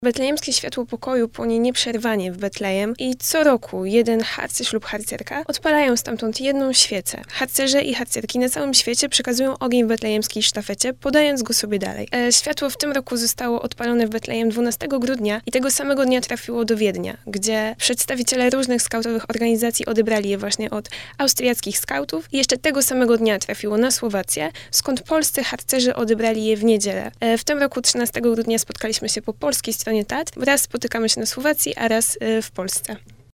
Betlejemskie Światło Pokoju płonie nieprzerwanie w Betlejem i co roku jeden harcerz lub harcerka odpalają stamtąd jedną świecę. Harcerze i harcerki na całym świecie przekazują ogień w betlejemskiej sztafecie, podając go sobie dalej. Światło w tym roku zostało odpalone w Betlejem 12 grudnia i tego samego dnia trafiło do Wiednia, gdzie przedstawiciele różnych skautowych organizacji odebrali je właśnie od austriackich skautów i jeszcze tego samego dnia trafiło na Słowację, skąd polscy harcerzy odebrali je w niedzielę. W tym roku 13 grudnia spotkaliśmy się po polskiej stronie Tatr. Raz spotykamy się na Słowacji, a raz w Polsce.